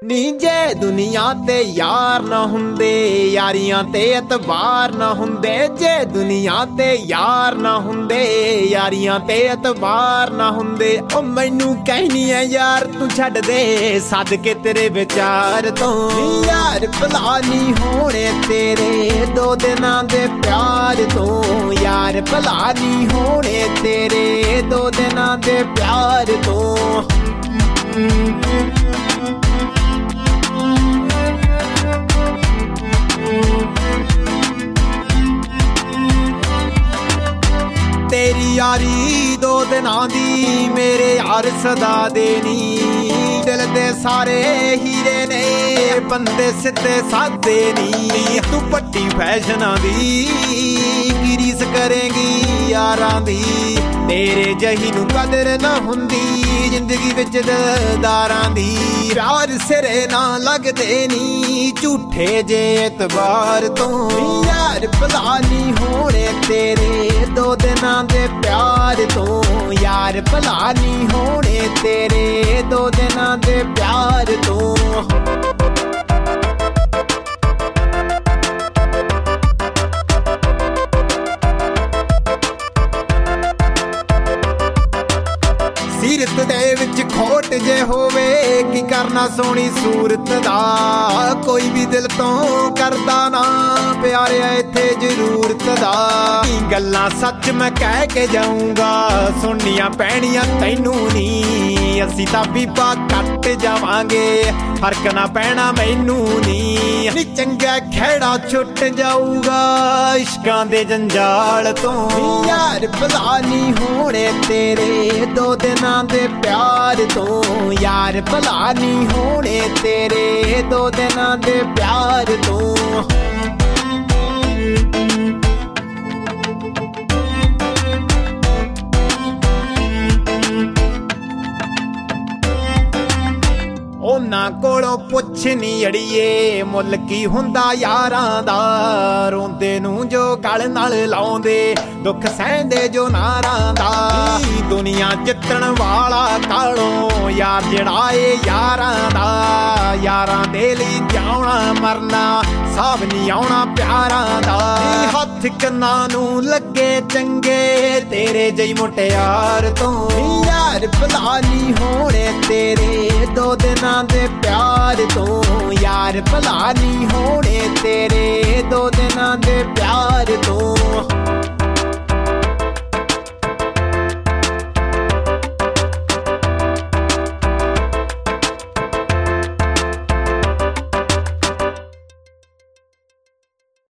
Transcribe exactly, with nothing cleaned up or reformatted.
ਨੀ ਜੇ ਦੁਨੀਆ ਤੇ ਯਾਰ ਨਾ ਹੁੰਦੇ, ਯਾਰੀਆਂ ਤੇ ਇਤਬਾਰ ਨਾ ਹੁੰਦੇ। ਜੇ ਦੁਨੀਆ ਤੇ ਯਾਰ ਨਾ ਹੁੰਦੇ, ਯਾਰੀਆਂ ਤੇ ਇਤਬਾਰ ਨਾ ਹੁੰਦੇ। ਉਹ ਮੈਨੂੰ ਕਹਿਨੀ ਐ ਯਾਰ ਤੂੰ ਛੱਡ ਦੇ, ਸਦਕੇ ਤੇਰੇ ਵਿਚਾਰ ਤੋਂ। ਯਾਰ ਭਲਾ ਨੀ ਹੋਣੇ ਤੇਰੇ ਦੋ ਦਿਨਾਂ ਦੇ ਪਿਆਰ ਤੋਂ। ਯਾਰ ਭਲਾ ਨੀ ਹੋਣੇ ਤੇਰੇ ਦੋ ਦਿਨਾਂ ਦੇ ਪਿਆਰ ਤੋਂ। ਤੇਰੀ ਯਾਰੀ ਦੋ ਦਿਨਾਂ ਦੀ, ਮੇਰੇ ਯਾਰ ਸਦਾ ਦੇ ਨੀ। ਦਿਲ ਦੇ ਸਾਰੇ ਹੀਰੇ ਨੇ, ਬੰਦੇ ਸਿੱਧੇ ਸਾਦੇ ਨੀ। ਤੂੰ ਪੱਟੀ ਫੈਸ਼ਨਾਂ ਦੀ ਕੀ ਰੀਸ ਕਰੇਂਗੀ ਯਾਰਾਂ ਦੀ। ਤੇਰੇ ਜਹੀ ਨੂੰ ਕਦਰ ਨਾ ਹੁੰਦੀ ਜ਼ਿੰਦਗੀ ਵਿੱਚ ਦਿਲਦਾਰਾਂ ਦੀ। ਪਿਆਰ ਸਿਰੇ ਨਾ ਲੱਗਦੇ ਨੀ ਝੂਠੇ ਜੇ ਇਤਬਾਰ ਤੋਂ। ਯਾਰ ਭਲਾ ਨੀ ਹੋਣੇ ਤੇਰੇ ਦੋ ਦਿਨਾਂ ਦੇ ਪਿਆਰ ਤੋਂ। ਯਾਰ ਭਲਾ ਨੀ ਹੋਣੇ ਤੇਰੇ ਦੋ ਦਿਨਾਂ ਦੇ ਪਿਆਰ ਤੋਂ। ਸੀਰਤ ਦੇ ਵਿੱਚ ਖੋਟ ਜੇ ਹੋਵੇ, ਕੀ ਕਰਨਾ ਸੋਹਣੀ ਸੂਰਤ ਦਾ। ਕੋਈ ਵੀ ਦਿਲ ਤੋਂ ਕਰਦਾ ਨਾ ਪਿਆਰਿਆ ਇੱਥੇ ਜ਼ਰੂਰਤ ਦਾ। ਗੱਲਾਂ ਸੱਚ ਮੈਂ ਕਹਿ ਕੇ ਜਾਊਂਗਾ, ਸੁਣਨੀਆਂ ਪੈਣੀਆਂ ਤੈਨੂੰ ਨੀ। ਅਸੀਂ ਤਾਂ ਬੀਬਾ ਕੱਟ ਜਾਵਾਂਗੇ, ਫਰਕ ਨਾ ਪੈਣਾ ਮੈਨੂੰ ਨੀ। ਨੀ ਚੰਗਾ ਖੇੜਾ ਛੁੱਟ ਜਾਊਗਾ ਇਸ਼ਕਾਂ ਦੇ ਜੰਜਾਲ ਤੋਂ। ਯਾਰ ਭਲਾ ਨੀ ਹੋਣੇ ਤੇਰੇ ਦੋ ਦਿਨਾਂ ਦੇ ਪਿਆਰ ਤੋਂ। ਯਾਰ ਭਲਾ ਨੀ ਹੋਣੇ ਤੇਰੇ ਦੋ ਦਿਨਾਂ ਦੇ ਪਿਆਰ ਤੋਂ। ਉਹਨਾਂ ਕੋਲੋਂ ਪੁੱਛ ਨੀ ਅੜੀਏ, ਮੁੱਲ ਕੀ ਹੁੰਦਾ ਯਾਰਾਂ ਦਾ। ਰੋਂਦੇ ਨੂੰ ਜੋ ਗਲ ਨਾਲ ਲਾਉਂਦੇ, ਦੁੱਖ ਸਹਿੰਦੇ ਜੋ ਨਾਰਾਂ ਦਾ। ਦੁਨੀਆ ਜਿੱਤਣ ਵਾਲਾ ਕਾਲੋਂ ਯਾਰ ਜਿਹੜਾ ਏ ਯਾਰਾਂ ਦਾ। ਯਾਰਾਂ ਦੇ ਲਈ ਜਿਉਣਾ ਮਰਨਾ ਸਾਬ ਨੀ ਆਉਣਾ ਪਿਆਰਾਂ ਦਾ। ਹੱਥ ਕੰਨਾਂ ਨੂੰ ਲੱਗੇ ਚੰਗੇ ਤੇਰੇ ਜਈ ਮੁਟਿਆਰ ਤੋਂ। ਯਾਰ ਭਲਾ ਨੀ ਹੋਣੇ ਤੇਰੇ ਦੋ ਦਿਨਾਂ ਦੇ ਪਿਆਰ ਤੋਂ। ਯਾਰ ਭਲਾ ਨੀ ਹੋਣੇ ਤੇਰੇ ਦੋ ਦਿਨਾਂ ਦੇ ਪਿਆਰ ਤੋਂ।